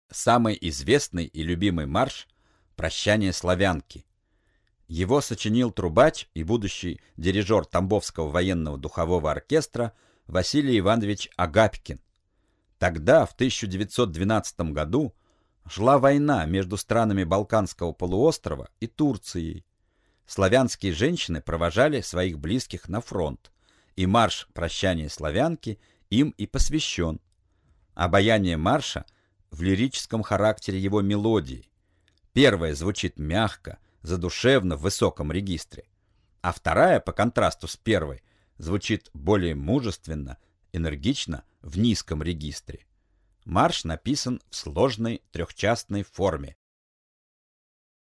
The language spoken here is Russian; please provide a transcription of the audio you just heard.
Самый известный и любимый марш «Прощание славянки». Его сочинил трубач и будущий дирижер Тамбовского военного духового оркестра Василий Иванович Агапкин. Тогда, в 1912 году, шла война между странами Балканского полуострова и Турцией. Славянские женщины провожали своих близких на фронт, и марш «Прощание славянки» им и посвящен. Обаяние марша в лирическом характере его мелодии. Первая звучит мягко, задушевно в высоком регистре, а вторая, по контрасту с первой, звучит более мужественно, энергично в низком регистре. Марш написан в сложной трехчастной форме,